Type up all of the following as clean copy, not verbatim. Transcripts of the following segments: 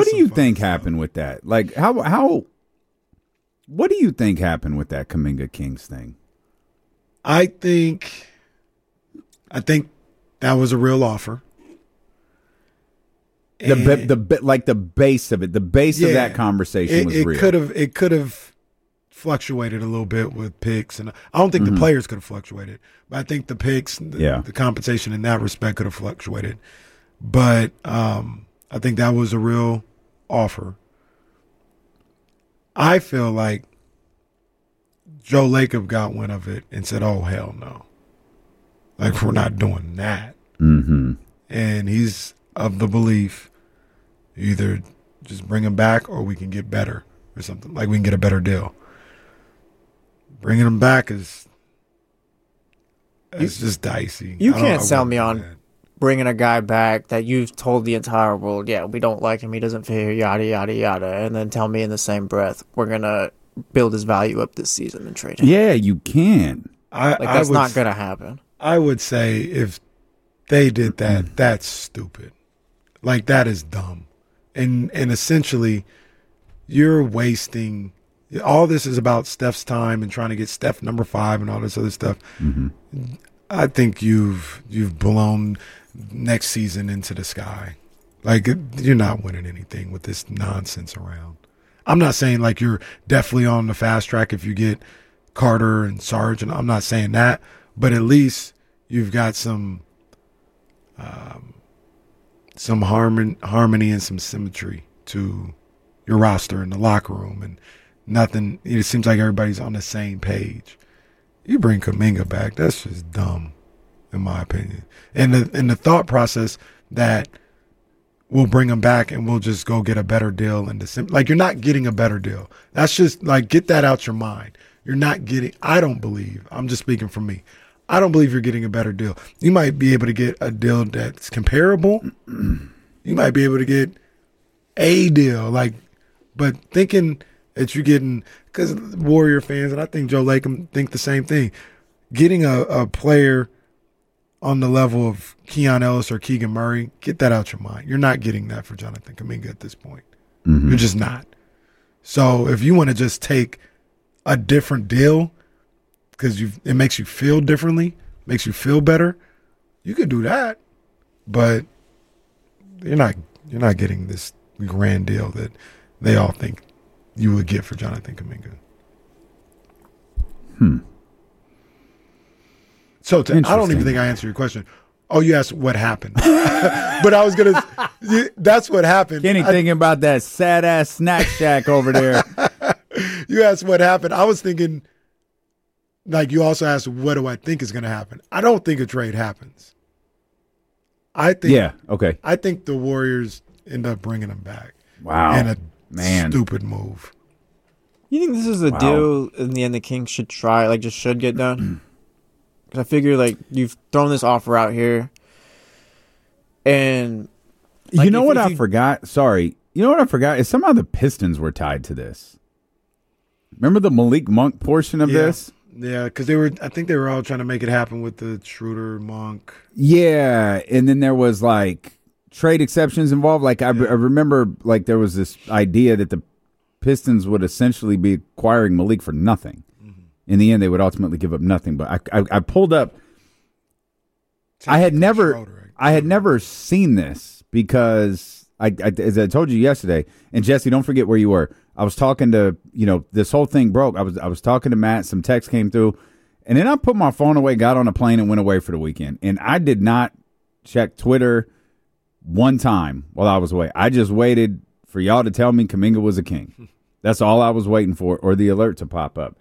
What do you think happened with that? Like, how? What do you think happened with that Kuminga Kings thing? I think that was a real offer. The base of it, the base of that conversation was real. It could have fluctuated a little bit with picks, and I don't think the players could have fluctuated, but I think the picks, the compensation in that respect could have fluctuated. But I think that was a real offer. I feel like Joe Lacob got wind of it and said, "Oh hell no, like we're not doing that." Mm-hmm. And he's of the belief, either just bring him back or we can get better or something. Like we can get a better deal. Bringing him back it's just dicey. You can't sell me on bringing a guy back that you've told the entire world, yeah, we don't like him, he doesn't fit here, yada, yada, yada, and then tell me in the same breath, we're going to build his value up this season and trade him. Yeah, you can. That's not going to happen. I would say if they did that, that's stupid. Like, that is dumb. And essentially, you're wasting – all this is about Steph's time and trying to get Steph number 5 and all this other stuff. Mm-hmm. I think you've blown next season into the sky. Like, you're not winning anything with this nonsense around. I'm not saying, like, you're definitely on the fast track if you get Carter and Sarge, and I'm not saying that, but at least you've got some harmony and some symmetry to your roster in the locker room, and nothing. It seems like everybody's on the same page. You bring Kuminga back, that's just dumb, in my opinion. And the thought process that we'll bring him back and we'll just go get a better deal in December. Like, you're not getting a better deal. That's just, like, get that out your mind. You're not getting, I don't believe, I'm just speaking for me, I don't believe you're getting a better deal. You might be able to get a deal that's comparable. You might be able to get a deal, like, but thinking that you're getting, because Warrior fans, and I think Joe Lacob think the same thing, getting a player on the level of Keon Ellis or Keegan Murray, get that out your mind. You're not getting that for Jonathan Kuminga at this point. Mm-hmm. You're just not. So if you want to just take a different deal because it makes you feel differently, makes you feel better, you could do that. But you're not getting this grand deal that they all think you would get for Jonathan Kuminga. So I don't even think I answered your question. Oh, you asked what happened. But I was going to – that's what happened. Kenny thinking about that sad-ass snack shack over there. You asked what happened. I was thinking – like, you also asked what do I think is going to happen. I don't think a trade happens. I think – yeah, okay. I think the Warriors end up bringing him back. Wow. And stupid move. You think this is a deal in the end the Kings should try, like just should get done? Because I figure like you've thrown this offer out here, and like, you know what I forgot? Sorry, you know what I forgot is somehow the Pistons were tied to this. Remember the Malik Monk portion of this? Yeah, because I think they were all trying to make it happen with the Schroeder Monk. Yeah, and then there was like trade exceptions involved. Like I remember, like there was this idea that the Pistons would essentially be acquiring Malik for nothing. Mm-hmm. In the end, they would ultimately give up nothing. But I pulled up. I had never seen this because as I told you yesterday, and Jesse, don't forget where you were. I was talking to, this whole thing broke. I was talking to Matt. Some text came through, and then I put my phone away, got on a plane, and went away for the weekend. And I did not check Twitter one time while I was away. I just waited for y'all to tell me Kuminga was a King. That's all I was waiting for, or the alert to pop up.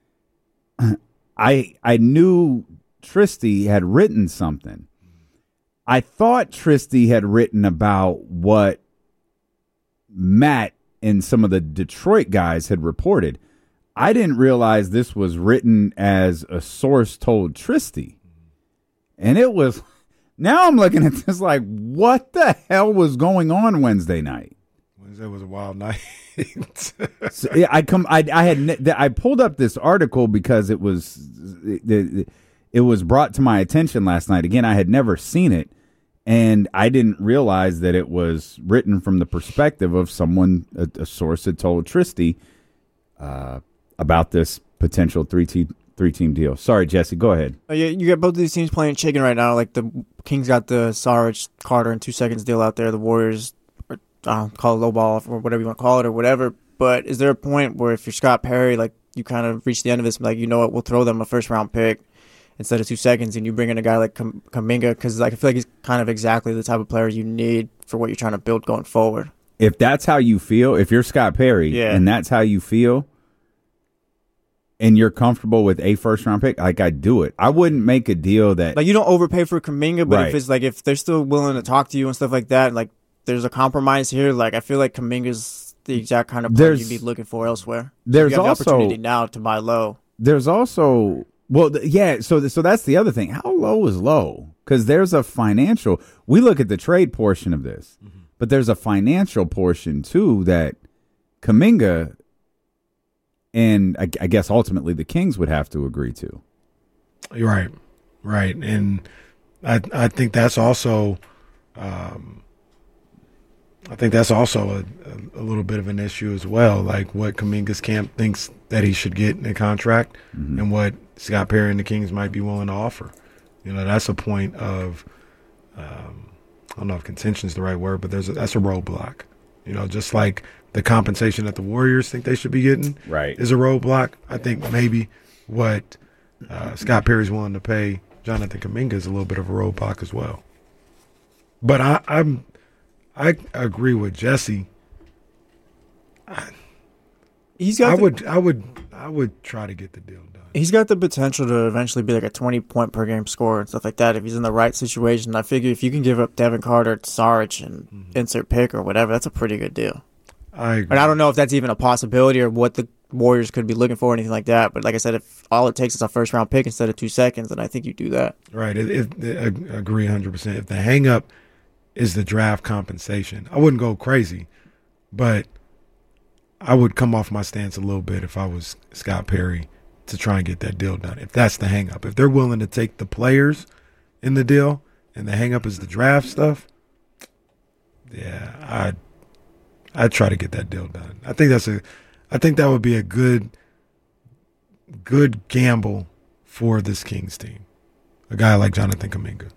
I knew Tristy had written something. I thought Tristy had written about what Matt and some of the Detroit guys had reported. I didn't realize this was written as a source told Tristy. And it was, now I'm looking at this like, what the hell was going on Wednesday night? Wednesday was a wild night. So, yeah, I pulled up this article because it was brought to my attention last night. Again, I had never seen it. And I didn't realize that it was written from the perspective of someone, a source had told Tristy about this potential three-team deal. Sorry, Jesse, go ahead. Yeah, you got both of these teams playing chicken right now. Like the Kings got the Saric, Carter, and 2 seconds deal out there. The Warriors, call it low ball or whatever you want to call it or whatever. But is there a point where if you're Scott Perry, like you kind of reach the end of this, like, you know what, we'll throw them a first-round pick instead of 2 seconds, and you bring in a guy like Kuminga, because like, I feel like he's kind of exactly the type of player you need for what you're trying to build going forward. If that's how you feel, if you're Scott Perry and that's how you feel, and you're comfortable with a first-round pick, like, I'd do it. I wouldn't make a deal that... Like, you don't overpay for Kuminga, but Right. if it's like, if they're still willing to talk to you and stuff like that, like, there's a compromise here, like, I feel like Kuminga's the exact kind of player you'd be looking for elsewhere. There's you have also the opportunity now to buy low. There's also... Well, so that's the other thing. How low is low? Because there's a financial... We look at the trade portion of this, but there's a financial portion, too, that Kuminga... And I guess ultimately the Kings would have to agree to. You're right, and I think that's also, a little bit of an issue as well. Like what Kuminga's camp thinks that he should get in a contract, and what Scott Perry and the Kings might be willing to offer. You know, that's a point of, I don't know if contention is the right word, but that's a roadblock. You know, just like the compensation that the Warriors think they should be getting is a roadblock. I think maybe what Scott Perry's willing to pay Jonathan Kuminga is a little bit of a roadblock as well. But I agree with Jesse. I would try to get the deal done. He's got the potential to eventually be like a 20-point per game scorer and stuff like that if he's in the right situation. I figure if you can give up Devin Carter, Saric, and insert pick or whatever, that's a pretty good deal. I agree. And I don't know if that's even a possibility or what the Warriors could be looking for or anything like that. But like I said, if all it takes is a first-round pick instead of 2 seconds, then I think you do that. Right. I agree 100%. If the hang-up is the draft compensation, I wouldn't go crazy, but I would come off my stance a little bit if I was Scott Perry to try and get that deal done. If that's the hang-up. If they're willing to take the players in the deal and the hang-up is the draft stuff, yeah, I'd try to get that deal done. I think that would be a good gamble for this Kings team. A guy like Jonathan Kuminga.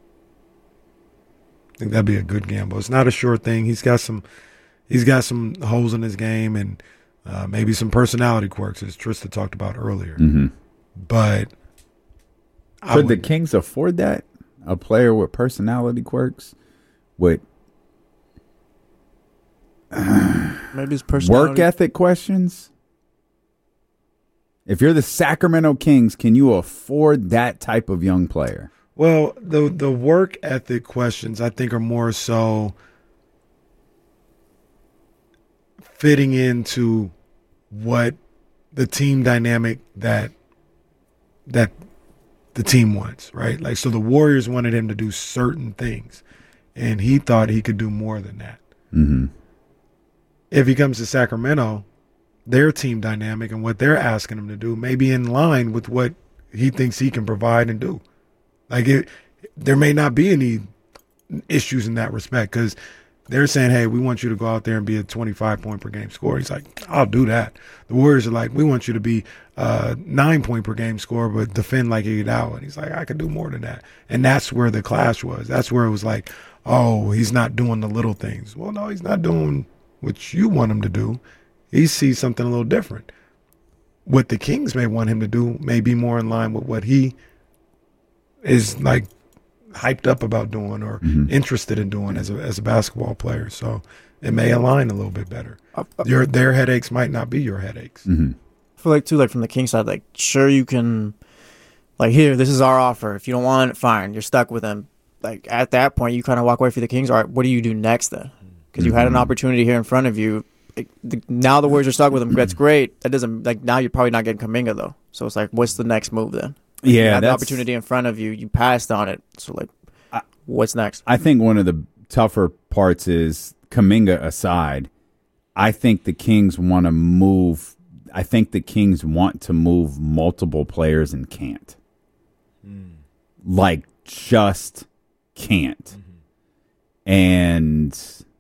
I think that'd be a good gamble. It's not a sure thing. He's got some holes in his game and maybe some personality quirks, as Trista talked about earlier. But could the Kings afford that? A player with personality quirks, with maybe his personality, work ethic questions? If you're the Sacramento Kings, can you afford that type of young player? Well, the work ethic questions, I think, are more so fitting into what the team dynamic that the team wants, right? Like, so the Warriors wanted him to do certain things, and he thought he could do more than that. If he comes to Sacramento, their team dynamic and what they're asking him to do may be in line with what he thinks he can provide and do. Like, there may not be any issues in that respect because they're saying, hey, we want you to go out there and be a 25-point per game scorer. He's like, I'll do that. The Warriors are like, we want you to be a 9-point per game scorer but defend like Iguodala. And he's like, I could do more than that. And that's where the clash was. That's where it was like, oh, he's not doing the little things. Well, no, he's not doing what you want him to do. He sees something a little different. What the Kings may want him to do may be more in line with what he is like hyped up about doing or interested in doing as a basketball player. So it may align a little bit better. Their headaches might not be your headaches. I feel like too, like from the Kings side, like sure you can, like here, this is our offer. If you don't want it, fine, you're stuck with him. Like at that point, you kind of walk away from the Kings. All right, what do you do next then? Because you had an opportunity here in front of you. Now the Warriors are stuck with him. That's great. That doesn't, like, now you're probably not getting Kuminga though. So it's like, what's the next move then? Yeah, you had the opportunity in front of you. You passed on it. So like, what's next? I think one of the tougher parts is Kuminga aside. I think the Kings want to move. I think the Kings want to move multiple players and can't. Like, just can't. And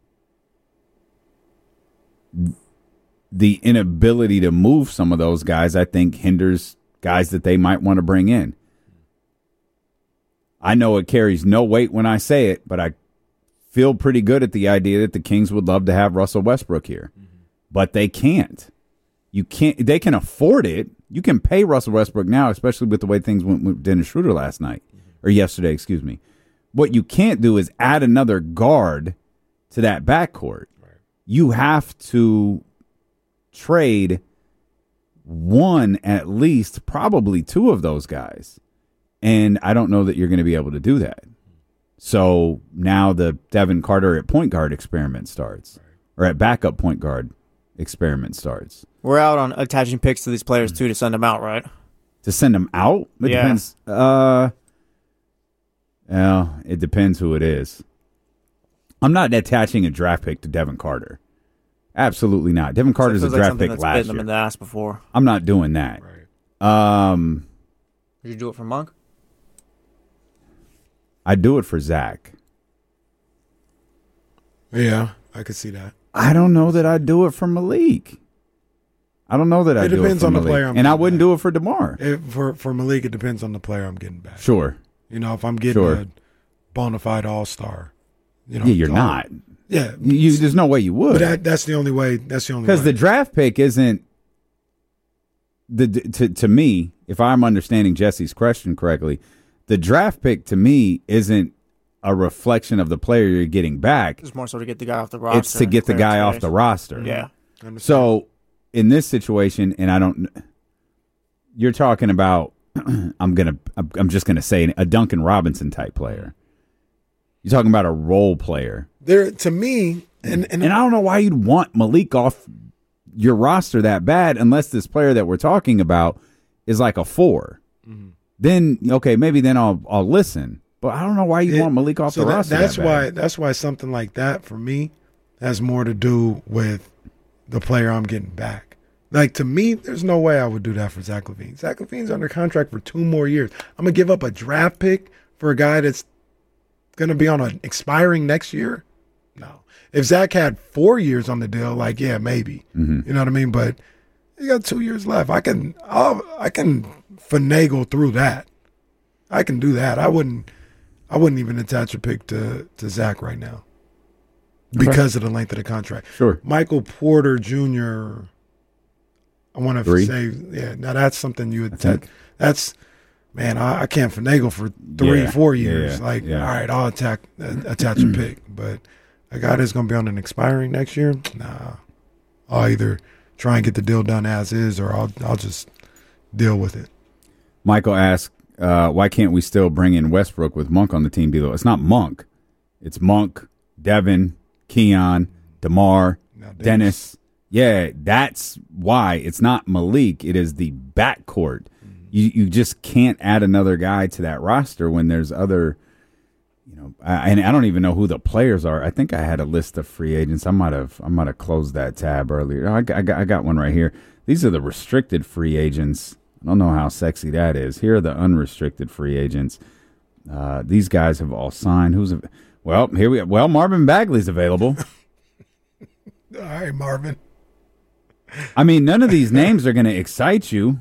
the inability to move some of those guys, I think, hinders guys that they might want to bring in. I know it carries no weight when I say it, but I feel pretty good at the idea that the Kings would love to have Russell Westbrook here. But they can't. They can afford it. You can pay Russell Westbrook now, especially with the way things went with Dennis Schroeder last night. Or yesterday, excuse me. What you can't do is add another guard to that backcourt. Right. You have to trade one, at least, probably two of those guys. And I don't know that you're going to be able to do that. So now the Devin Carter at point guard experiment starts. Or at backup point guard experiment starts. We're out on attaching picks to these players, too, to send them out, right? To send them out? It depends. Well, it depends who it is. I'm not attaching a draft pick to Devin Carter. Absolutely not. Devin Carter's a draft pick last year. Them in the ass before. I'm not doing that. Right. Did you do it for Monk? I'd do it for Zach. Yeah, I could see that. I don't know that I'd do it for Malik. I don't know that I'd do it for Malik. It depends on the player. And I wouldn't do it for DeMar. For Malik, it depends on the player I'm getting back. Sure. You know, if I'm getting a bona fide all-star. You know, yeah, you're not. Yeah. There's no way you would. But that's the only way. That's the only way. Because the draft pick isn't, to me, if I'm understanding Jesse's question correctly, the draft pick to me isn't a reflection of the player you're getting back. It's more so to get the guy off the roster. It's to get the guy off the roster. Yeah. So in this situation, and you're talking about, I'm just gonna say a Duncan Robinson type player. You're talking about a role player. There, to me, and I don't know why you'd want Malik off your roster that bad unless this player that we're talking about is like a 4. Mm-hmm. Then maybe then I'll listen. But I don't know why you want Malik off the roster. That's why something like that for me has more to do with the player I'm getting back. Like, to me, there's no way I would do that for Zach LaVine. Zach LaVine's under contract for 2 more years. I'm going to give up a draft pick for a guy that's going to be on an expiring next year? No. If Zach had 4 years on the deal, like, yeah, maybe. Mm-hmm. You know what I mean? But you got 2 years left. I can finagle through that. I can do that. I wouldn't even attach a pick to Zach right now because of the length of the contract. Sure. Michael Porter Jr., I want to say, now that's something you would take. That's, man, I can't finagle for 4 years. All right, I'll attach a pick. But a guy that's going to be on an expiring next year, nah. I'll either try and get the deal done as is or I'll just deal with it. Michael asked, why can't we still bring in Westbrook with Monk on the team below? It's not Monk. It's Monk, Devin, Keon, DeMar, Dennis. Yeah, that's why. It's not Malik. It is the backcourt. Mm-hmm. You just can't add another guy to that roster when there's other, and I don't even know who the players are. I think I had a list of free agents. I might have closed that tab earlier. I got one right here. These are the restricted free agents. I don't know how sexy that is. Here are the unrestricted free agents. These guys have all signed. Marvin Bagley's available. All right, Marvin. I mean, none of these names are going to excite you.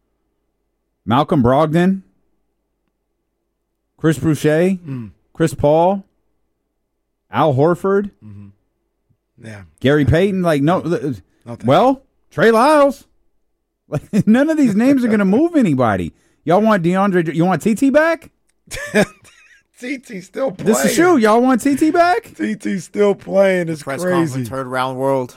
Malcolm Brogdon, Chris Boucher, Chris Paul, Al Horford, Gary Payton. Like, no. Trey Lyles. Like, none of these names are going to move anybody. Y'all want DeAndre? You want TT back? TT still playing. This is true. Y'all want TT back? TT still playing. It's press crazy. Conference, third round world.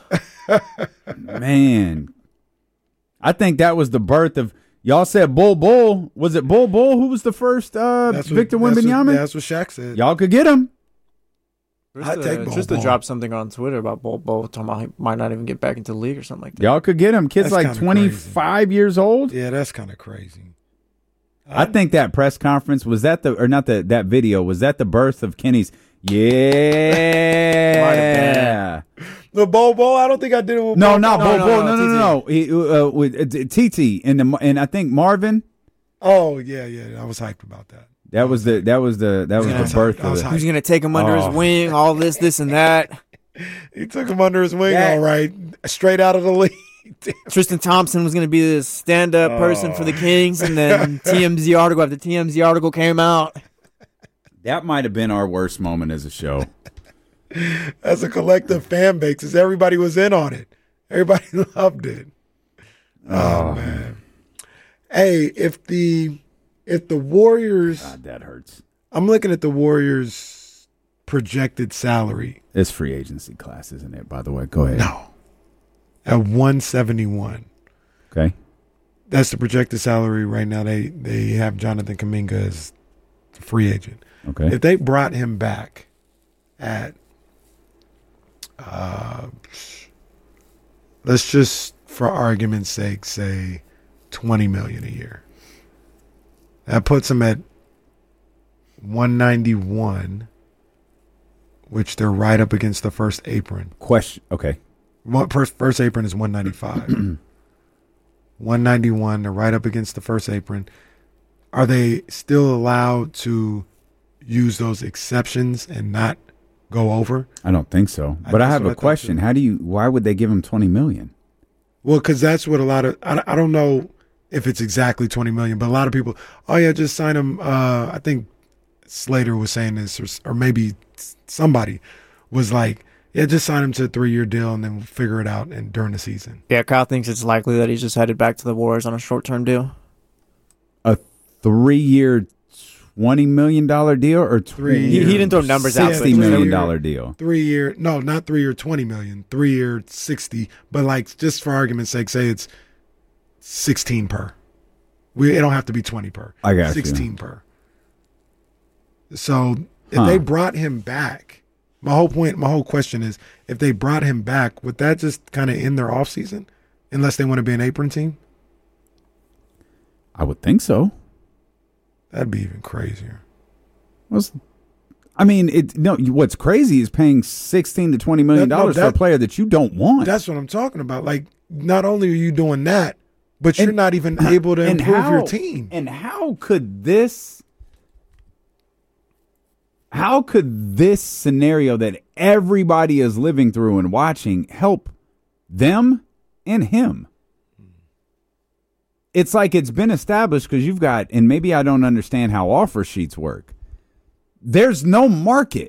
Man, I think that was the birth of. Y'all said Bull. Was it Bull? Who was the first Victor Wembanyama? That's what Shaq said. Y'all could get him. I'd take just to drop something on Twitter about Bull talking about he might not even get back into the league or something like that. Y'all could get him. Kid's like 25 years old. Yeah, that's kind of crazy. I think that press conference was that that video was that the birth of Kenny's. Yeah, the Bobo. I don't think I did it with no, not Bobo. No. He with TT and I think Marvin. Oh yeah. I was hyped about that. That was the birth of it. Who's going to take him under his wing, all this, and that. He took him under his wing, all right, straight out of the league. Tristan Thompson was going to be this stand-up person for the Kings, and then TMZ article after TMZ article came out. That might have been our worst moment as a show. As a collective fan base, because everybody was in on it. Everybody loved it. Oh man. Hey, if the Warriors, God, that hurts. I'm looking at the Warriors' projected salary. It's free agency class, isn't it? By the way, go ahead. No. At 171. Okay. That's the projected salary right now. They have Jonathan Kuminga as a free agent. Okay. If they brought him back at let's just, for argument's sake, say $20 million a year. That puts him at 191, which they're right up against the first apron. Okay. First apron is 195. 191, they're right up against the first apron. Are they still allowed to use those exceptions and not go over? I don't think so. But I have a question. Why would they give him $20 million? Well, because that's what a lot of, I don't know if it's exactly $20 million, but a lot of people, oh yeah, just sign him. I think Slater was saying this, or maybe somebody was like, yeah, just sign him to a 3-year deal and then we'll figure it out during the season. Yeah, Kyle thinks it's likely that he's just headed back to the Warriors on a short-term deal. A 3-year $20 million deal or 3 He didn't throw numbers out. $60 million deal. 3-year, no, not 3-year $20 million, 3-year 60, but like just for argument's sake, say it's 16 per. It don't have to be 20 per. I got 16 you. per. So if they brought him back, my whole question is, if they brought him back, would that just kind of end their offseason unless they want to be an apron team? I would think so. That'd be even crazier. What's crazy is paying $16 to $20 million for a player that you don't want. That's what I'm talking about. Like, not only are you doing that, but you're not even able to improve your team. And how could this scenario that everybody is living through and watching help them and him? It's like it's been established because you've got, and maybe I don't understand how offer sheets work. There's no market.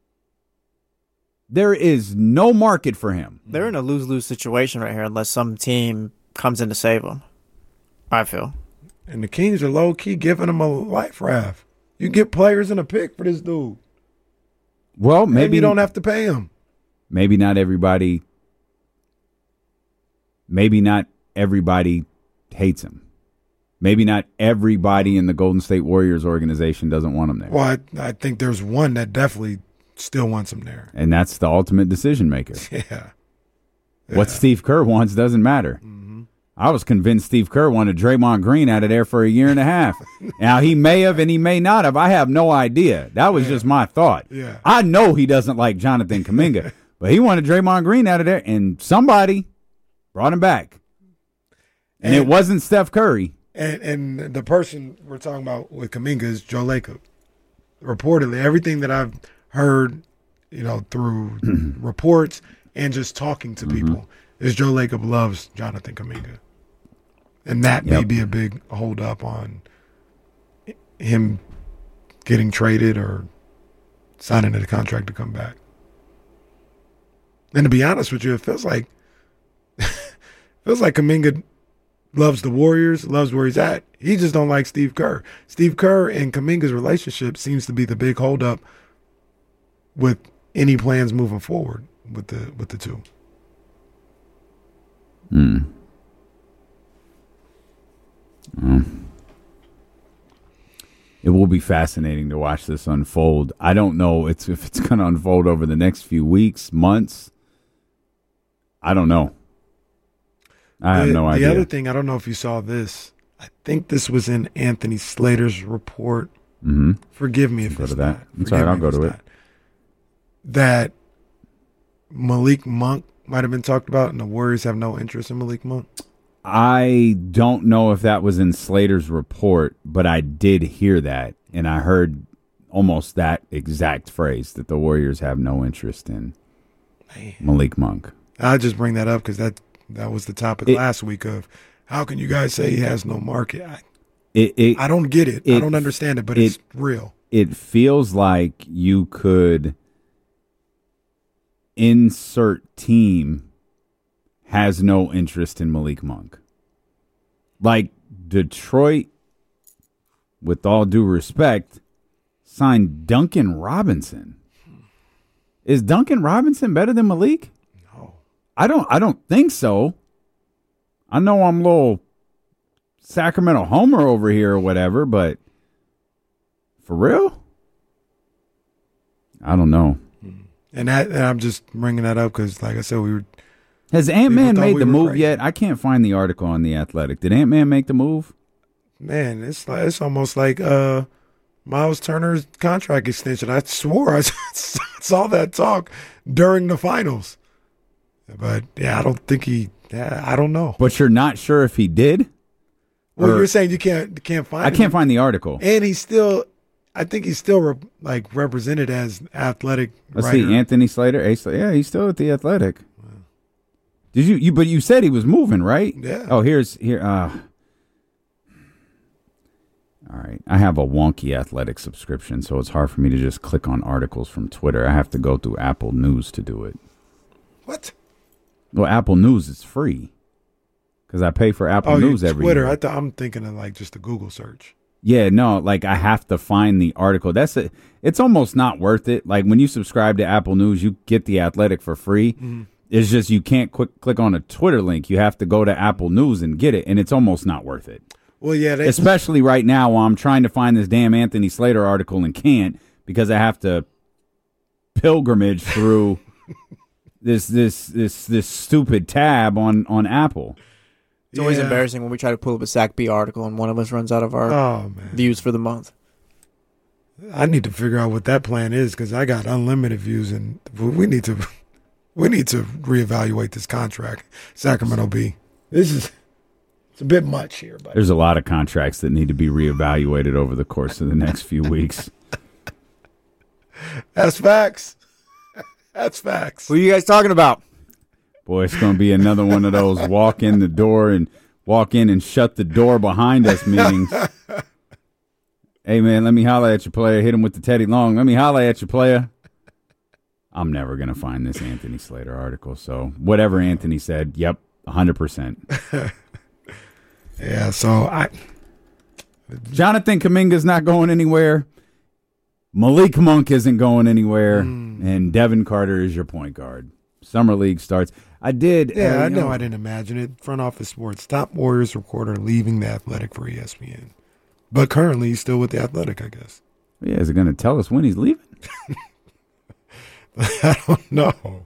There is no market for him. They're in a lose-lose situation right here unless some team comes in to save them, I feel. And the Kings are low-key giving him a life raft. You get players in a pick for this dude. Well, maybe and you don't have to pay him. Maybe not everybody hates him. Maybe not everybody in the Golden State Warriors organization doesn't want him there. Well, I think there's one that definitely still wants him there. And that's the ultimate decision maker. Yeah. What Steve Kerr wants doesn't matter. Mm-hmm. I was convinced Steve Kerr wanted Draymond Green out of there for 1.5 years. Now, he may have and he may not have. I have no idea. That was just my thought. Yeah. I know he doesn't like Jonathan Kuminga, but he wanted Draymond Green out of there, and somebody brought him back. And it wasn't Steph Curry. And the person we're talking about with Kuminga is Joe Lacob. Reportedly, everything that I've heard, through reports and just talking to people, is Joe Lacob loves Jonathan Kuminga. And that may be a big hold up on him getting traded or signing a contract to come back. And to be honest with you, it feels like Kuminga loves the Warriors, loves where he's at. He just don't like Steve Kerr. Steve Kerr and Kuminga's relationship seems to be the big holdup with any plans moving forward with the two. It will be fascinating to watch this unfold. I don't know if it's going to unfold over the next few weeks, months. I don't know. I have no idea. The other thing, I don't know if you saw this. I think this was in Anthony Slater's report. Mm-hmm. Forgive me if it's not. It's all right, I'll go to it. That Malik Monk might have been talked about, and the Warriors have no interest in Malik Monk. I don't know if that was in Slater's report, but I did hear that, and I heard almost that exact phrase that the Warriors have no interest in Malik Monk. I just bring that up because that was the topic last week of how can you guys say he has no market? I don't get it. I don't understand it, but it's real. It feels like you could insert team has no interest in Malik Monk. Like Detroit, with all due respect, signed Duncan Robinson. Is Duncan Robinson better than Malik? No. I don't think so. I know I'm a little Sacramento homer over here or whatever, but for real? I don't know. And I'm just bringing that up because, like I said, Has Ant-Man made the move yet? I can't find the article on The Athletic. Did Ant-Man make the move? Man, it's almost like Miles Turner's contract extension. I swore I saw that talk during the finals. But, yeah, I don't think I don't know. But you're not sure if he did? Well, you're saying you can't find I can't find the article. And I think he's still represented as athletic Let's writer. see, Anthony Slater. Yeah, he's still at The Athletic. Did you? But you said he was moving, right? Yeah. Oh, here. All right. I have a wonky Athletic subscription, so it's hard for me to just click on articles from Twitter. I have to go through Apple News to do it. What? Well, Apple News is free because I pay for Apple News every Twitter. year. I'm thinking of like just a Google search. Yeah, no, like I have to find the article. It's almost not worth it. Like when you subscribe to Apple News, you get The Athletic for free. Mm-hmm. It's just you can't click on a Twitter link. You have to go to Apple News and get it, and it's almost not worth it. Well, yeah. Especially right now while I'm trying to find this damn Anthony Slater article and can't because I have to pilgrimage through this stupid tab on Apple. It's always embarrassing when we try to pull up a Sac B article and one of us runs out of our views for the month. I need to figure out what that plan is because I got unlimited views and we need to reevaluate this contract. Sacramento B. It's a bit much here, but there's a lot of contracts that need to be reevaluated over the course of the next few weeks. That's facts. That's facts. Who are you guys talking about? Boy, it's going to be another one of those walk in and shut the door behind us meetings. Hey, man, let me holler at you, player. Hit him with the Teddy Long. Let me holler at you, player. I'm never going to find this Anthony Slater article. So whatever Anthony said, yep, 100%. Yeah, so Jonathan Kuminga's not going anywhere. Malik Monk isn't going anywhere. And Devin Carter is your point guard. Summer League starts. I did. Yeah, I know. I didn't imagine it. Front Office Sports, top Warriors reporter leaving The Athletic for ESPN. But currently he's still with The Athletic, I guess. Yeah, is it going to tell us when he's leaving? I don't know.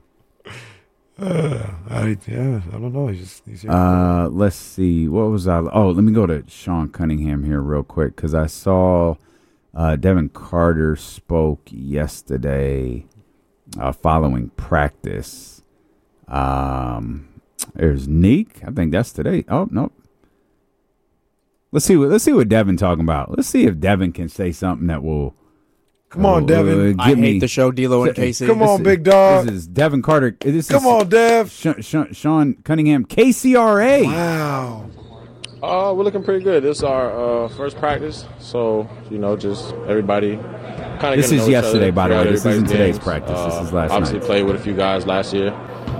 I don't know. He's here. Let's see. What was I? Oh, let me go to Sean Cunningham here real quick because I saw Devin Carter spoke yesterday following practice. There's Neek. I think that's today. Oh no. Let's see what Devin talking about. Let's see if Devin can say something that will. Come on, Devin. I hate the show, D-Lo and Casey. Come on, big dog. This is Devin Carter. Come on, Dev. Sean Cunningham, KCRA. Wow. We're looking pretty good. This is our first practice, so just everybody kind of. This is yesterday, by the way. This isn't today's practice. This is last night. Obviously, played with a few guys last year.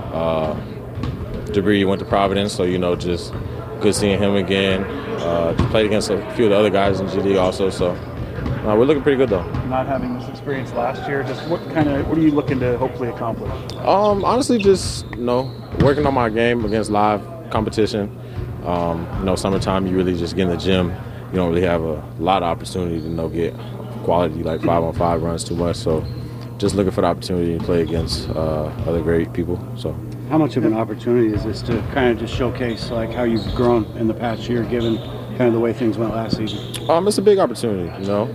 Debris went to Providence, so just good seeing him again. Played against a few of the other guys in GD also, so. We're looking pretty good, though. Not having this experience last year, just what are you looking to hopefully accomplish? Honestly, just working on my game against live competition. Summertime, you really just get in the gym. You don't really have a lot of opportunity to get quality like 5-on-5 runs too much. So, just looking for the opportunity to play against other great people. So, how much of an opportunity is this to kind of just showcase like how you've grown in the past year, given kind of the way things went last season? It's a big opportunity,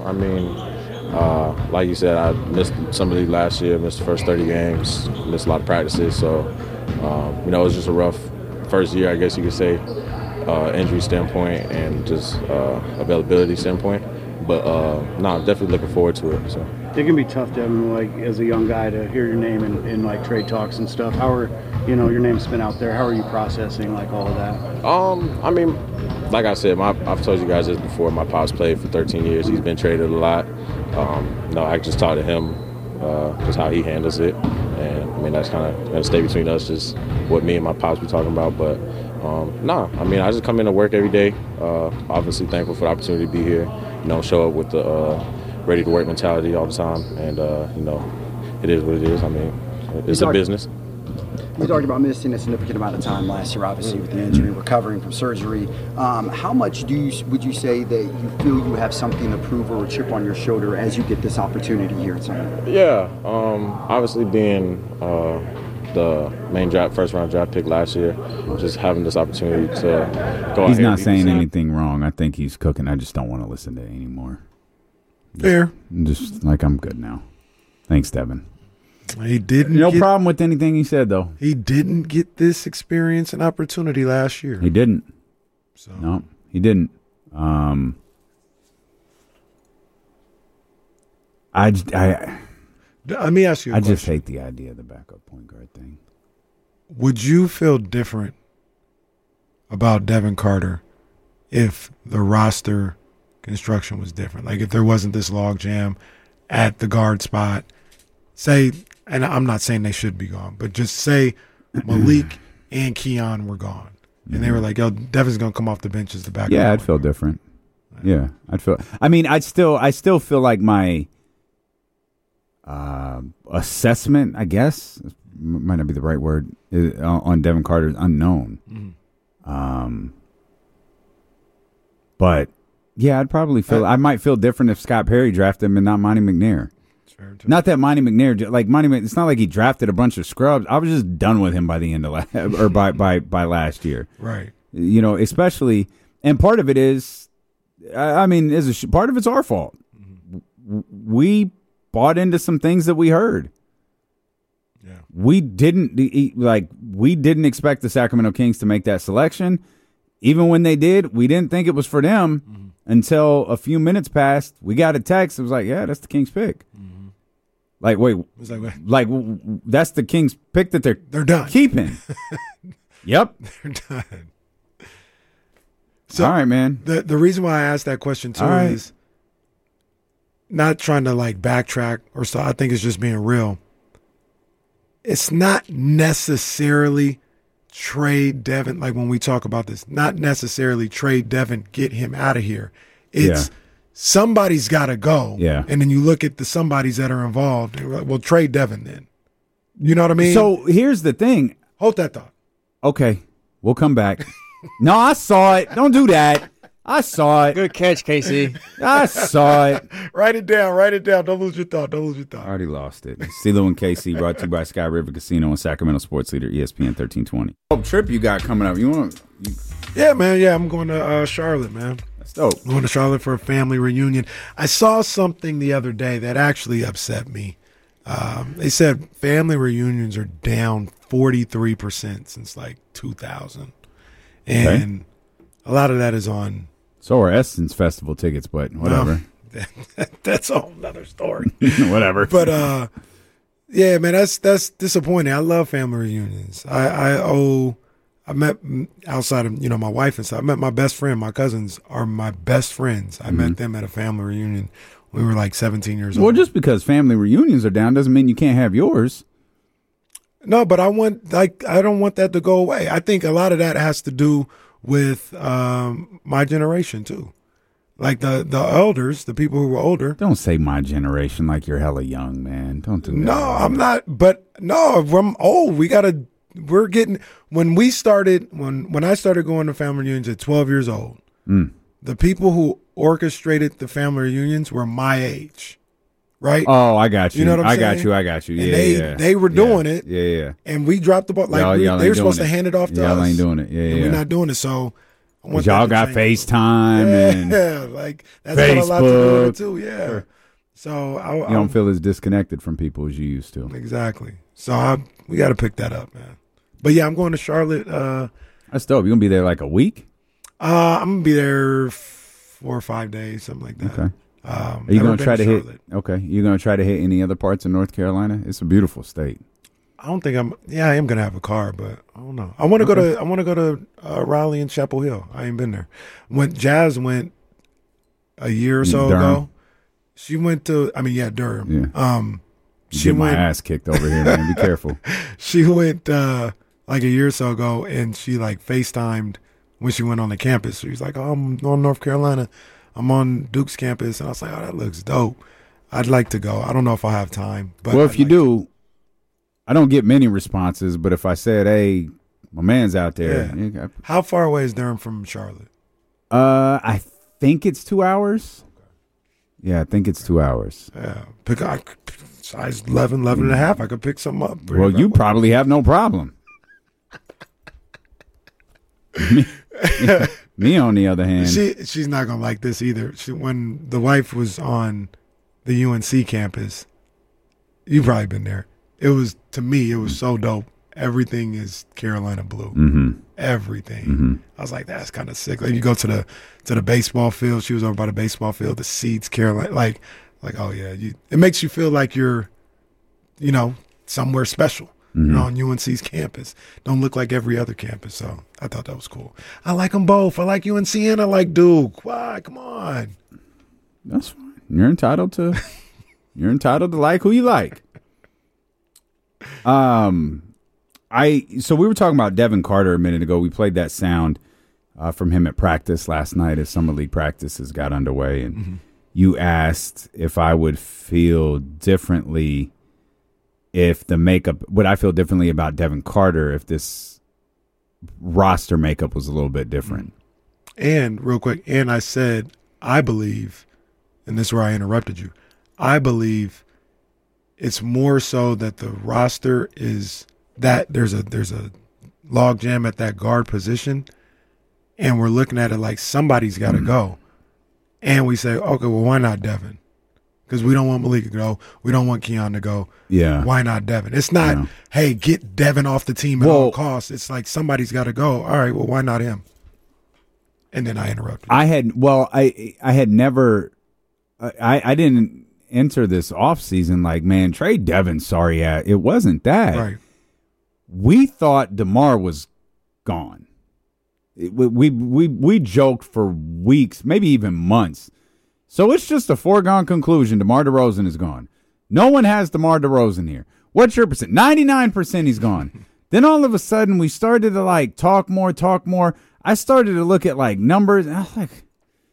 like you said, I missed some of these last year, missed the first 30 games, missed a lot of practices. So, it was just a rough first year, I guess you could say. injury standpoint and just availability standpoint. But no, I'm definitely looking forward to it. So It can be tough, Devin, like as a young guy, to hear your name in like trade talks and stuff. How are your name's been out there? How are you processing like all of that? I mean, like I said, I've told you guys this before. My pop's played for 13 years. He's been traded a lot. I just talked to him just how he handles it, and I mean that's kind of gonna stay between us, just what me and my pops be talking about. But I mean I just come in to work every day. Obviously thankful for the opportunity to be here. Show up with the ready to work mentality all the time, and it is what it is. I mean, it's a business. You talked about missing a significant amount of time last year, obviously with an injury, recovering from surgery. How much would you say that you feel you have something to prove or a chip on your shoulder as you get this opportunity here at Summer? Yeah, obviously being the main first round draft pick last year, just having this opportunity to go out. He's not saying anything wrong. I think he's cooking. I just don't want to listen to it anymore. Fair. Just like I'm good now. Thanks, Devin. He didn't. No problem with anything he said, though. He didn't get this experience and opportunity last year. He didn't. So. No, he didn't. Let me ask you a question. just hate the idea of the backup point guard thing. Would you feel different about Devin Carter if the roster construction was different? Like if there wasn't this logjam at the guard spot, say, and I'm not saying they should be gone, but just say Malik and Keon were gone. And they were like, yo, Devin's going to come off the bench as the backup. Yeah, I'd feel different. Yeah, I mean, I still feel like my assessment, I guess, might not be the right word, on Devin Carter is unknown. Mm-hmm. But yeah, I might feel different if Scott Perry drafted him and not Monty McNair. Not that Monty McNair, it's not like he drafted a bunch of scrubs. I was just done with him by the end of by last year. Right. Especially, and part of it is, I mean, part of it's our fault. Mm-hmm. We bought into some things that we heard. Yeah. We didn't expect the Sacramento Kings to make that selection. Even when they did, we didn't think it was for them until a few minutes passed. We got a text. It was like, yeah, that's the Kings pick. Mm-hmm. Like, wait, that's the Kings pick that they're done keeping. Yep. They're done. So all right, man. The reason why I asked that question too is not trying to like backtrack or so. I think it's just being real. It's not necessarily trade Devin. Like when we talk about this, not necessarily trade Devin, get him out of here. It's somebody's got to go. Yeah. And then you look at the somebodies that are involved. And you're like, well, trade Devin then. You know what I mean? So here's the thing. Hold that thought. Okay. We'll come back. No, I saw it. Don't do that. I saw it. Good catch, Casey. I saw it. Write it down. Don't lose your thought. I already lost it. CeeLo and KC brought to you by Sky River Casino and Sacramento Sports Leader, ESPN 1320. Trip you got coming up. Yeah, man. Yeah, I'm going to Charlotte, man. That's dope. I'm going to Charlotte for a family reunion. I saw something the other day that actually upset me. They said family reunions are down 43% since like 2000. And a lot of that is on. So are Essence Festival tickets, but whatever. That's a whole nother story. Whatever. But yeah, man, that's disappointing. I love family reunions. I met outside of my wife and stuff. I met my best friend. My cousins are my best friends. I met them at a family reunion. We were like 17 years old. Well, just because family reunions are down doesn't mean you can't have yours. No, but I don't want that to go away. I think a lot of that has to do with my generation too. Like the elders, the people who were older. Don't say my generation like you're hella young, man. Don't do that. No, I'm not. But no, I'm old. When I started going to family reunions at 12 years old, the people who orchestrated the family reunions were my age. Right? Oh, I got you. You know what I'm saying? I got you. Yeah, and they were doing it. Yeah. And we dropped the ball. Like they were supposed to hand it off to us. Y'all ain't doing it. And we're not doing it. So I want y'all got FaceTime. Yeah, like that's Facebook. got a lot to do with it too. Yeah. Sure. So you don't feel as disconnected from people as you used to. Exactly. So we got to pick that up, man. But yeah, I'm going to Charlotte. That's dope. You gonna be there like a week? I'm gonna be there 4 or 5 days, something like that. Okay. Are you never going to been try to hit? Charlotte. Okay. You going to try to hit any other parts of North Carolina? It's a beautiful state. I don't think I am gonna have a car, but I don't know. I want to go to Raleigh and Chapel Hill. I ain't been there. When Jazz went a year or so Durham. ago, she went to. Durham. Yeah. She Get my went. ass kicked over here, man. Be careful. She went like a year or so ago, and she like FaceTimed when she went on the campus. She was like, "Oh, I'm on North Carolina. I'm on Duke's campus," and I was like, "Oh, that looks dope. I'd like to go. I don't know if I have time, but Well, if I'd you like do, I don't get many responses. But if I said, "Hey, my man's out there," Yeah. How far away is Durham from Charlotte? I think it's 2 hours. Yeah, I think it's 2 hours. Yeah, size 11 and a half. I could pick some up. Well, you probably have no problem. Me, on the other hand, She's not gonna like this either. When the wife was on the UNC campus, you've probably been there. It was, to me, it was so dope. Everything is Carolina blue. Mm-hmm. Everything. I was like, that's kind of sick. Like, you go to the baseball field. She was over by the baseball field. The seats, Carolina, like oh yeah. It makes you feel like you're, somewhere special. On UNC's campus. Don't look like every other campus. So I thought that was cool. I like them both. I like UNC and I like Duke. Why? Come on. That's fine. You're entitled to like who you like. So we were talking about Devin Carter a minute ago. We played that sound from him at practice last night as Summer League practices got underway, and you asked if I would feel differently if the makeup, would I feel differently about Devin Carter if this roster makeup was a little bit different? And real quick, and I said, I believe, and this is where I interrupted you, I believe it's more so that the roster is that there's a log jam at that guard position, and we're looking at it like somebody's got to go. And we say, okay, well, why not Devin? Because we don't want Malik to go. We don't want Keon to go. Yeah. Why not Devin? It's not, hey, get Devin off the team at all costs. It's like somebody's got to go. All right, well, why not him? And then I interrupted. I had never I didn't enter this offseason like, man, trade Devin, sorry. It wasn't that. Right. We thought DeMar was gone. We joked for weeks, maybe even months. So it's just a foregone conclusion. DeMar DeRozan is gone. No one has DeMar DeRozan here. What's your percent? 99% he's gone. Then all of a sudden we started to talk more. I started to look at numbers, and I was like,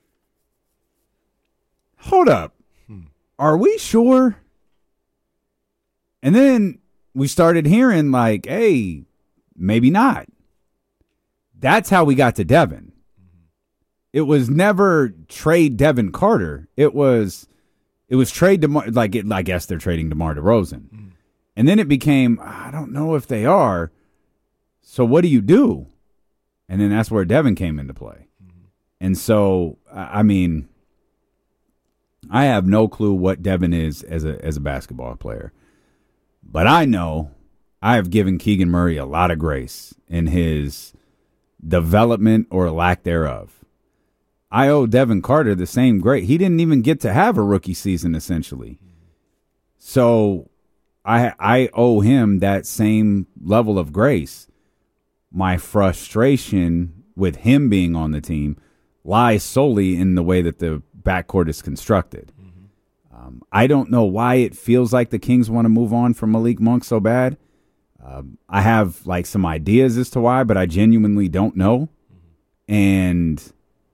hold up. Are we sure? And then we started hearing hey, maybe not. That's how we got to Devin. It was never trade Devin Carter. It was trade DeMar, I guess they're trading DeMar DeRozan. And then it became, I don't know if they are. So what do you do? And then that's where Devin came into play. And so, I mean, I have no clue what Devin is as a basketball player. But I know I have given Keegan Murray a lot of grace in his development or lack thereof. I owe Devin Carter the same grace. He didn't even get to have a rookie season, essentially. So I owe him that same level of grace. My frustration with him being on the team lies solely in the way that the backcourt is constructed. I don't know why it feels like the Kings want to move on from Malik Monk so bad. I have some ideas as to why, but I genuinely don't know. And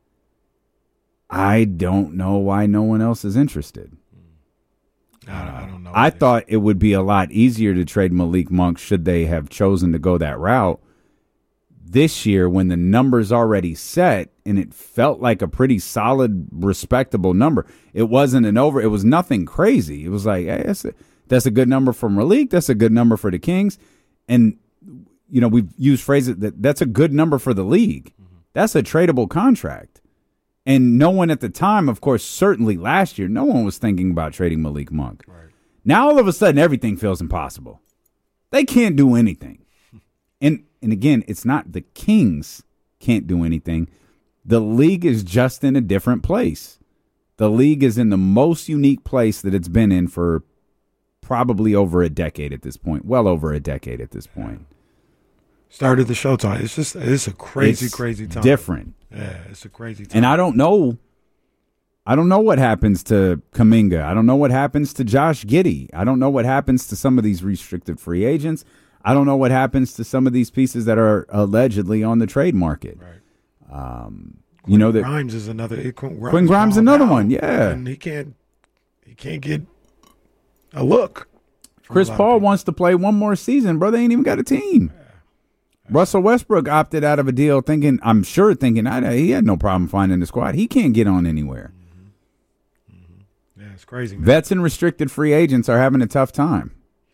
I don't know why no one else is interested. I don't know. I thought it would be a lot easier to trade Malik Monk should they have chosen to go that route this year when the number's already set and it felt like a pretty solid, respectable number. It wasn't it was nothing crazy. It was hey, that's a good number for Malik. That's a good number for the Kings. And, we've used phrases that's a good number for the league. That's a tradable contract. And no one at the time, of course, certainly last year, no one was thinking about trading Malik Monk. Right. Now, all of a sudden, everything feels impossible. They can't do anything. And again, it's not the Kings can't do anything. The league is just in a different place. The league is in the most unique place that it's been in for probably over a decade at this point. Well over a decade at this point. Started the show time. It's a crazy, It's crazy time. different. Yeah, it's a crazy time. And I don't know what happens to Kuminga. I don't know what happens to Josh Giddey. I don't know what happens to some of these restricted free agents. I don't know what happens to some of these pieces that are allegedly on the trade market. Right. You know that Grimes is another. Quinn Grimes is another one. Yeah, and he can't get a look. Chris Paul wants to play one more season, bro. They ain't even got a team. Yeah. Russell Westbrook opted out of a deal thinking he had no problem finding the squad. He can't get on anywhere. Yeah, it's crazy, man. Vets and restricted free agents are having a tough time.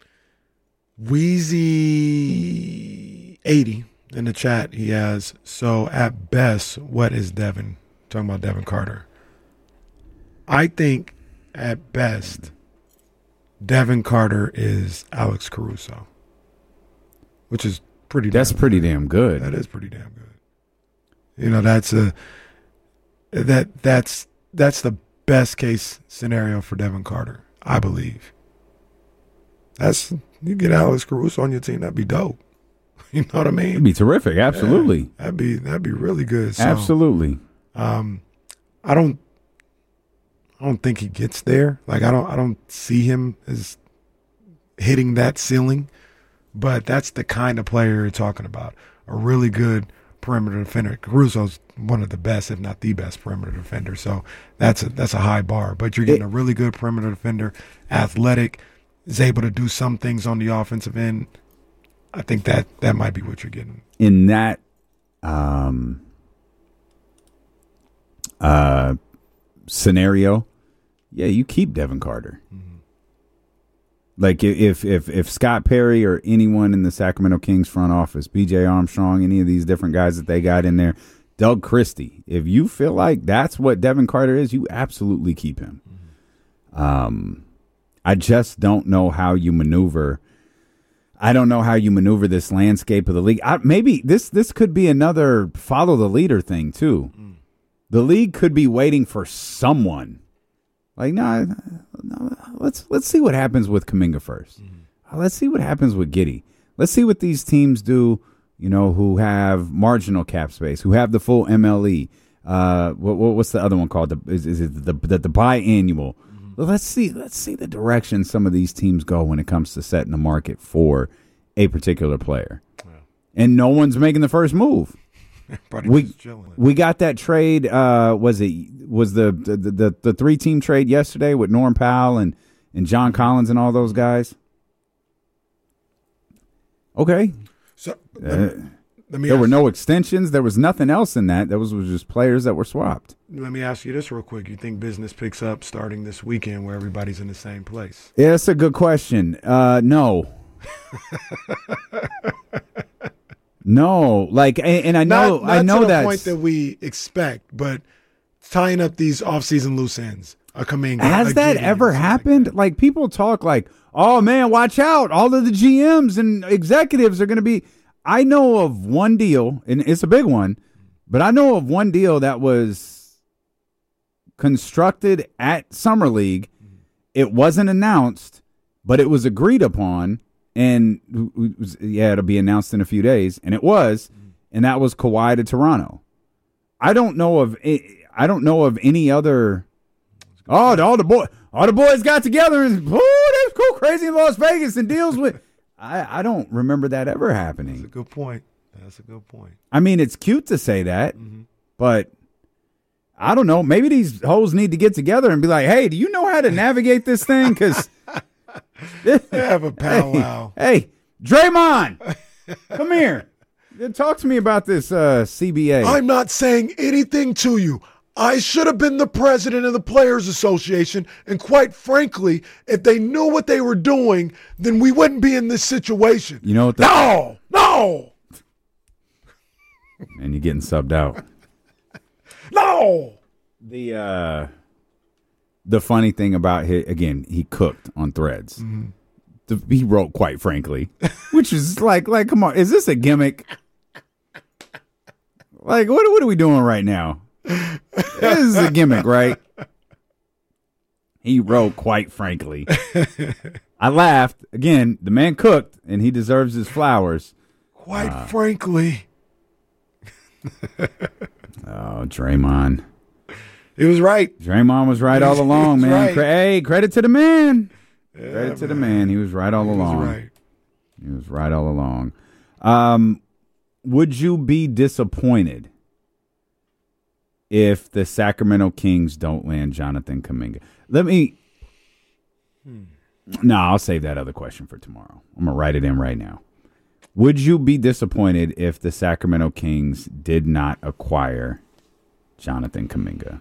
Wheezy 80 in the chat, he has, so at best, what is Devin? Talking about Devin Carter. I think at best, Devin Carter is Alex Caruso, which is pretty damn good. Pretty damn good. That is pretty damn good. You know, that's the best case scenario for Devin Carter, I believe. You get Alex Caruso on your team, that'd be dope. You know what I mean? It'd be terrific. Absolutely. Yeah, that'd be really good. So, absolutely. I don't think he gets there. Like I don't see him as hitting that ceiling, but that's the kind of player you're talking about. A really good perimeter defender. Caruso's one of the best, if not the best, perimeter defender. So that's a high bar. But you're getting a really good perimeter defender, athletic, is able to do some things on the offensive end. I think that might be what you're getting. In that scenario, yeah, you keep Devin Carter. Mm-hmm. Like if Scott Perry or anyone in the Sacramento Kings front office, B.J. Armstrong, any of these different guys that they got in there, Doug Christie, if you feel like that's what Devin Carter is, you absolutely keep him. Mm-hmm. I just don't know how you maneuver. I don't know how you maneuver this landscape of the league. Maybe this could be another follow the leader thing too. Mm. The league could be waiting for someone. Like, no, let's see what happens with Kuminga first. Mm-hmm. Let's see what happens with Giddey. Let's see what these teams do, you know, who have marginal cap space, who have the full MLE. What's the other one called? Is it the biannual? Let's see the direction some of these teams go when it comes to setting the market for a particular player. Yeah. And no one's making the first move. We got that trade. Was the 3-team trade yesterday with Norm Powell and John Collins and all those guys? Okay. So there were no extensions. There was nothing else in that. Those were just players that were swapped. Let me ask you this real quick. You think business picks up starting this weekend where everybody's in the same place? Yeah, that's a good question. No. No. Like, and I know, not I know to the that's point that we expect, but tying up these off-season loose ends. Has that ever happened? Like people talk like, oh man, watch out. All of the GMs and executives are going to be. I know of one deal, and it's a big one, but I know of one deal that was constructed at Summer League. It wasn't announced, but it was agreed upon, and it'll be announced in a few days, and it was, and that was Kawhi to Toronto. I don't know of any other. Oh, all the boys got together and they go crazy in Las Vegas and deals with. I don't remember that ever happening. That's a good point. I mean, it's cute to say that, but I don't know. Maybe these hoes need to get together and be like, hey, do you know how to navigate this thing? Because they have a powwow. Hey, Draymond, come here. Talk to me about this CBA. I'm not saying anything to you. I should have been the president of the Players Association, and quite frankly, if they knew what they were doing, then we wouldn't be in this situation. You know what? No! And you're getting subbed out. No! The funny thing about he cooked on Threads. Mm-hmm. He wrote, quite frankly, which is like, come on, is this a gimmick? Like, what are we doing right now? This is a gimmick, right? He wrote, quite frankly. I laughed. Again, the man cooked, and he deserves his flowers. Quite frankly. Oh, Draymond. He was right. Draymond was right all along, man. Right. Hey, credit to the man. Yeah, Credit to the man. He was right all along. Right. He was right all along. Would you be disappointed if the Sacramento Kings don't land Jonathan Kuminga? No, I'll save that other question for tomorrow. I'm going to write it in right now. Would you be disappointed if the Sacramento Kings did not acquire Jonathan Kuminga?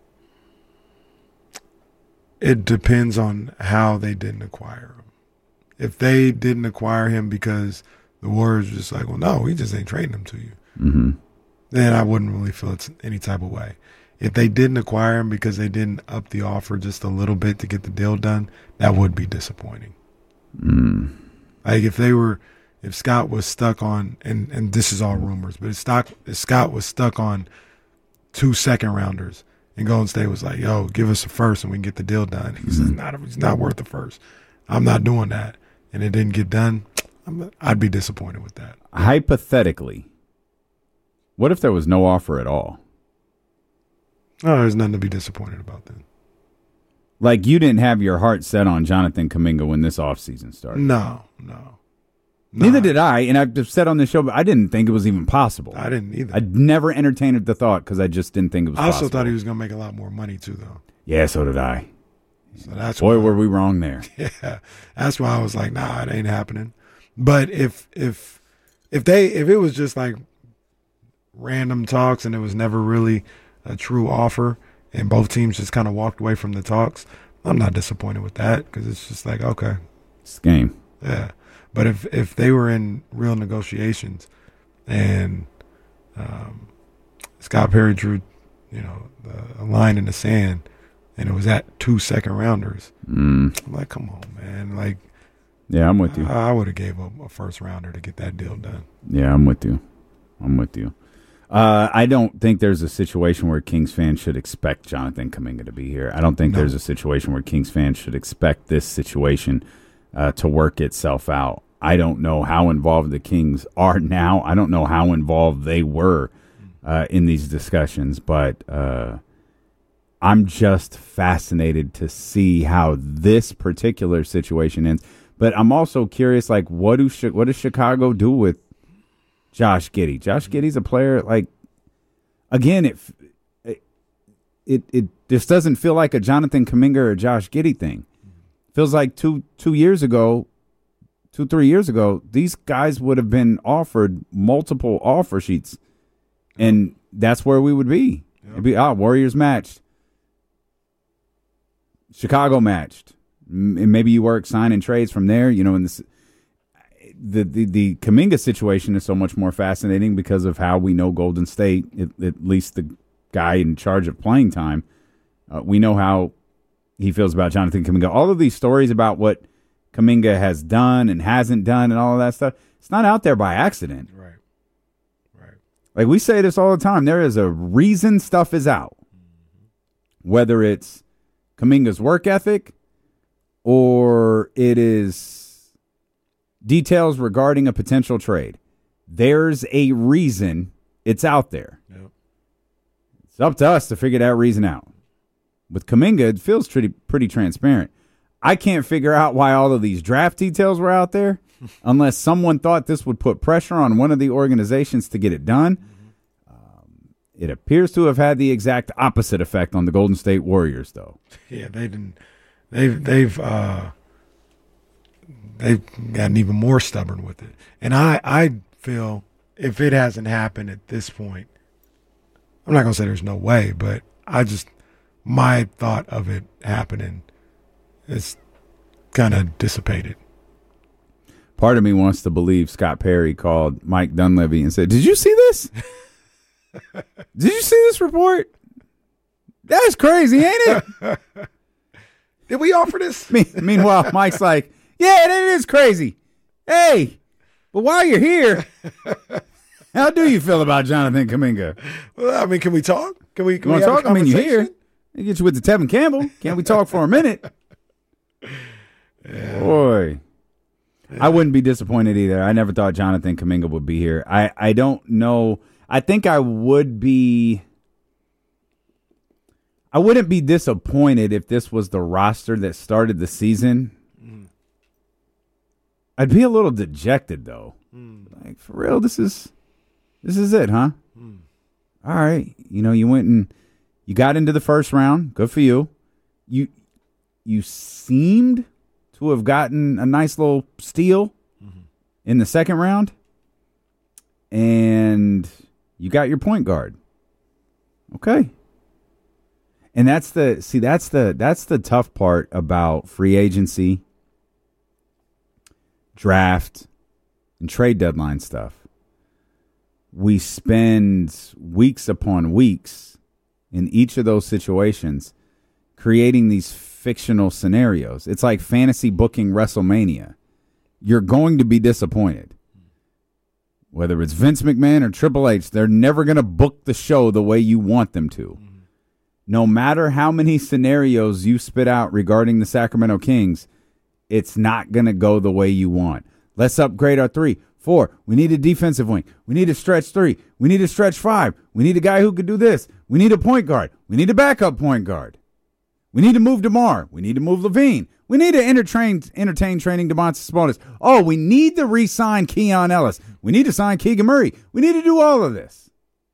It depends on how they didn't acquire him. If they didn't acquire him because the Warriors were just like, well, no, we just ain't trading him to you, then I wouldn't really feel it's any type of way. If they didn't acquire him because they didn't up the offer just a little bit to get the deal done, that would be disappointing. Like if Scott was stuck on, and this is all rumors, but if Scott was stuck on 2 second-rounders and Golden State was like, yo, give us a first and we can get the deal done. He says, he's not worth the first. I'm not doing that. And it didn't get done. I'd be disappointed with that. Hypothetically, what if there was no offer at all? No, there's nothing to be disappointed about then. Like you didn't have your heart set on Jonathan Kuminga when this offseason started. No. Neither did I, and I've said on this show, but I didn't think it was even possible. I didn't either. I'd never entertained the thought because I just didn't think it was possible. I also thought he was going to make a lot more money too, though. Yeah, so did I. So that's Boy, were we wrong there. Yeah, that's why I was like, nah, it ain't happening. But if it was just like random talks and it was never really a true offer and both teams just kind of walked away from the talks, I'm not disappointed with that because it's just like, okay. It's the game. Yeah. But if they were in real negotiations and Scott Perry drew, a line in the sand and it was at 2 second-rounders, I'm like, come on, man. Like, yeah, I'm with you. I would have gave up a first-rounder to get that deal done. Yeah, I'm with you. I don't think there's a situation where Kings fans should expect Jonathan Kuminga to be here. I don't think there's a situation where Kings fans should expect this situation to work itself out. I don't know how involved the Kings are now. I don't know how involved they were in these discussions, but I'm just fascinated to see how this particular situation ends. But I'm also curious, like, what does Chicago do with Josh Giddey? Josh Giddey's a player, like, again, it just doesn't feel like a Jonathan Kuminga or Josh Giddey thing. Feels like 3 years ago, these guys would have been offered multiple offer sheets, and that's where we would be. Yep. It'd be Warriors matched, Chicago matched, and maybe you work signing trades from there. And this, the Kuminga situation is so much more fascinating because of how we know Golden State, at least the guy in charge of playing time. We know how he feels about Jonathan Kuminga. All of these stories about what Kuminga has done and hasn't done and all of that stuff, it's not out there by accident. Right. Like we say this all the time. There is a reason stuff is out. Whether it's Kuminga's work ethic or it is details regarding a potential trade. There's a reason it's out there. Yep. It's up to us to figure that reason out. With Kuminga, it feels pretty transparent. I can't figure out why all of these draft details were out there unless someone thought this would put pressure on one of the organizations to get it done. It appears to have had the exact opposite effect on the Golden State Warriors, though. Yeah, they didn't. They've gotten even more stubborn with it. And I feel if it hasn't happened at this point, I'm not gonna say there's no way, but my thought of it happening is kind of dissipated. Part of me wants to believe Scott Perry called Mike Dunleavy and said, "Did you see this? Did you see this report? That's crazy, ain't it?" Did we offer this? Meanwhile, Mike's like, "Yeah, that is crazy. Hey, but while you're here, how do you feel about Jonathan Kuminga?" Well, I mean, can we talk? Can we You want to have a talk? I mean, you here. conversation? They get you with the Tevin Campbell. Can't we talk for a minute? Boy. I wouldn't be disappointed either. I never thought Jonathan Kuminga would be here. I don't know. I think I would be. I wouldn't be disappointed if this was the roster that started the season. I'd be a little dejected though. Like, for real, this is it, huh? All right. You went and you got into the first round. Good for you. You seemed to have gotten a nice little steal in the second round, and you got your point guard. Okay. And that's the tough part about free agency, draft, and trade deadline stuff. We spend weeks upon weeks in each of those situations creating these fictional scenarios. It's like fantasy booking WrestleMania. You're going to be disappointed. Whether it's Vince McMahon or Triple H, they're never going to book the show the way you want them to. No matter how many scenarios you spit out regarding the Sacramento Kings, it's not going to go the way you want. Let's upgrade our 3, 4. We need a defensive wing. We need a stretch 3. We need a stretch 5. We need a guy who could do this. We need a point guard. We need a backup point guard. We need to move DeMar. We need to move Levine. We need to entertain training Domantas Sabonis. Oh, we need to re-sign Keon Ellis. We need to sign Keegan Murray. We need to do all of this.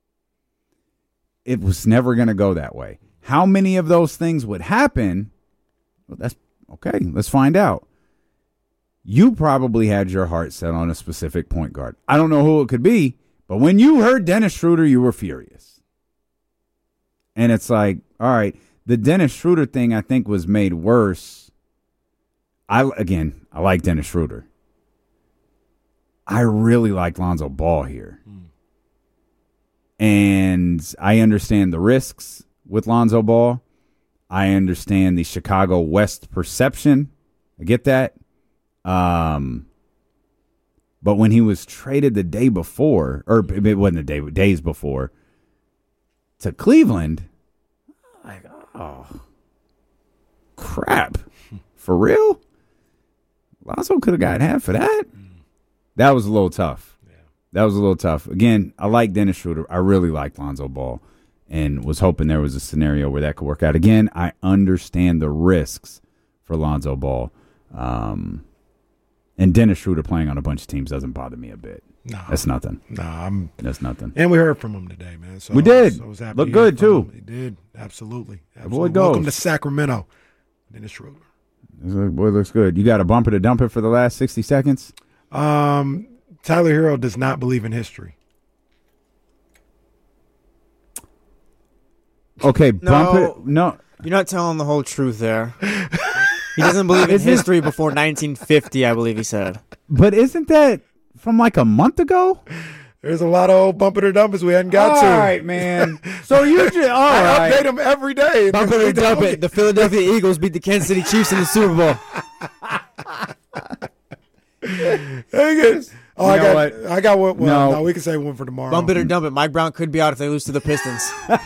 It was never going to go that way. How many of those things would happen? Well, that's okay. Let's find out. You probably had your heart set on a specific point guard. I don't know who it could be, but when you heard Dennis Schroeder, you were furious. And it's like, all right, the Dennis Schroeder thing I think was made worse. I like Dennis Schroeder. I really like Lonzo Ball here. And I understand the risks with Lonzo Ball. I understand the Chicago West perception. I get that. But when he was traded the day before, or it wasn't the day, days before, to Cleveland, like, oh, crap. For real? Lonzo could have got half of that. That was a little tough. That was a little tough. Again, I like Dennis Schroeder. I really like Lonzo Ball and was hoping there was a scenario where that could work out. Again, I understand the risks for Lonzo Ball. And Dennis Schroeder playing on a bunch of teams doesn't bother me a bit. No. That's nothing. No, that's nothing. And we heard from him today, man. So we did. I was happy Look good, too. He did. Absolutely. Boy goes. Welcome to Sacramento, Dennis Schroeder. Boy, looks good. You got a bumper to dump it for the last 60 seconds? Tyler Hero does not believe in history. Okay, bump it. No. You're not telling the whole truth there. He doesn't believe in history before 1950, I believe he said. But isn't that from like a month ago? There's a lot of old bumper to dumpers we hadn't got to. All right, man. So you just I update them every day. Bumper to dump it. The Philadelphia Eagles beat the Kansas City Chiefs in the Super Bowl. I got one. Well, no, we can say one for tomorrow. Bump it or dump it. Mike Brown could be out if they lose to the Pistons.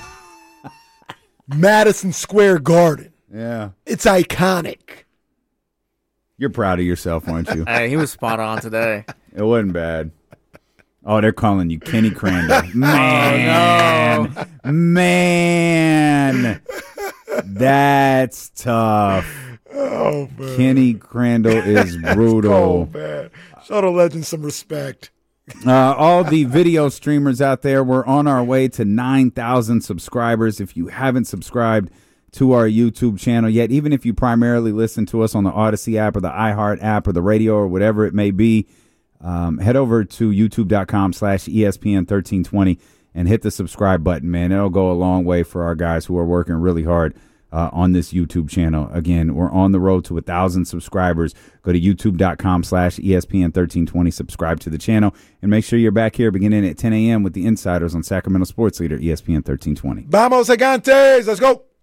Madison Square Garden. Yeah. It's iconic. You're proud of yourself, aren't you? Hey, he was spot on today. It wasn't bad. Oh, they're calling you Kenny Crandall. Man. Oh, no. Man. That's tough. Oh, man. Kenny Crandall is brutal. Oh, man. Show the legend some respect. All the video streamers out there, we're on our way to 9,000 subscribers. If you haven't subscribed to our YouTube channel yet, even if you primarily listen to us on the Odyssey app or the iHeart app or the radio or whatever it may be, head over to youtube.com/ESPN1320 and hit the subscribe button, man. It'll go a long way for our guys who are working really hard on this YouTube channel. Again, we're on the road to 1,000 subscribers. Go to youtube.com/ESPN1320, subscribe to the channel, and make sure you're back here beginning at 10 a.m. with the Insiders on Sacramento Sports Leader, ESPN 1320. Vamos, Gigantes! Let's go!